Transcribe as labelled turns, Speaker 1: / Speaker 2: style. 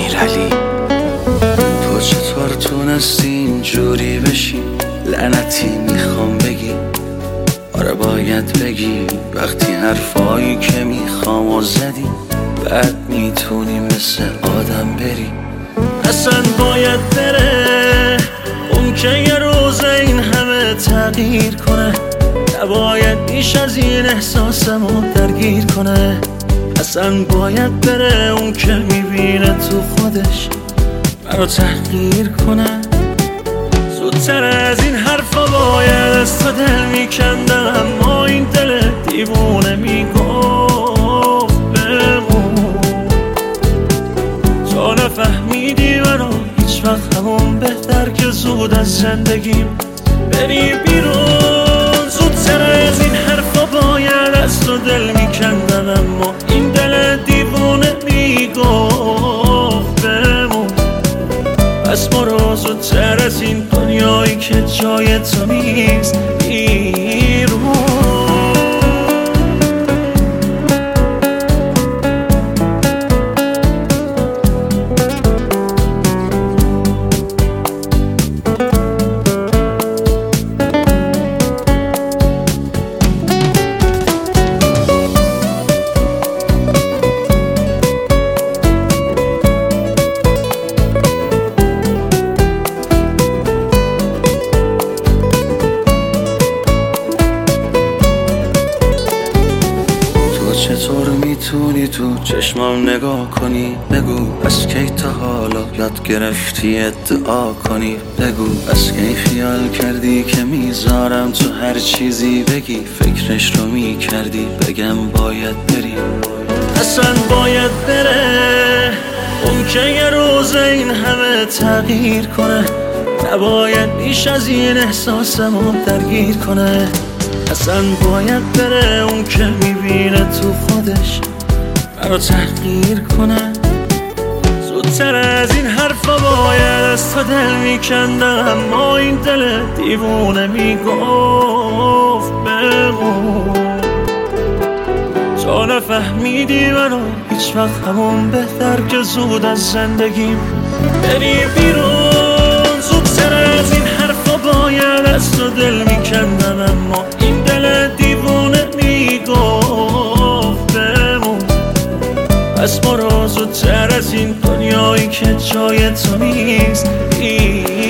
Speaker 1: امیرعلی. تو چطور تونستی اینجوری بشی؟ لعنتی میخوام بگی، آره باید بگی وقتی حرفایی که میخوام و زدی، بعد میتونی مثل آدم بری. اصلا باید بره اون که یه روز این همه تغییر کنه، نباید بیش از این احساسمو درگیر کنه. اصلا باید بره اون که میبینه تو خودش منو تحقیر کنه. زودتر از این حرفا باید از تو دل میکندم، اما این دل دیوونه میگفت بمون. تو نفهمیدی منو هیچ وقت، همون بهتر که زود از زندگیم بری بیرون. زودتر از این حرفا باید از تو دل میکندم، اما این دل دیوونه میگفت بمون. پس برو زودتر از این دنیایی که جای تو نیست بیرون. چطور میتونی تو چشمام نگاه کنی؟ بگو از کی تا حالا یاد گرفتی ادعا کنی؟ بگو از کی خیال کردی که میذارم تو هر چیزی بگی؟ فکرش رو میکردی بگم باید بری؟ اصلا باید بره اون که یه روز این همه تغییر کنه، نباید بیش از این احساسمو درگیر کنه. اصلا باید بره اون که میبینه تو خودش منو تحقیر کنه. زودتر از این حرفا باید از تو دل میکندم، اما این دل دیوونه میگفت بمون. تو نفهمیدی منو هیچ وقت، همون بهتر که زود از زندگیم بری بیرون. زودتر از این حرفا باید از تو دل میکندم، اما این دل دیوونه میگفت بمون. پس برو زودتر از این دنیایی که جای تو نیست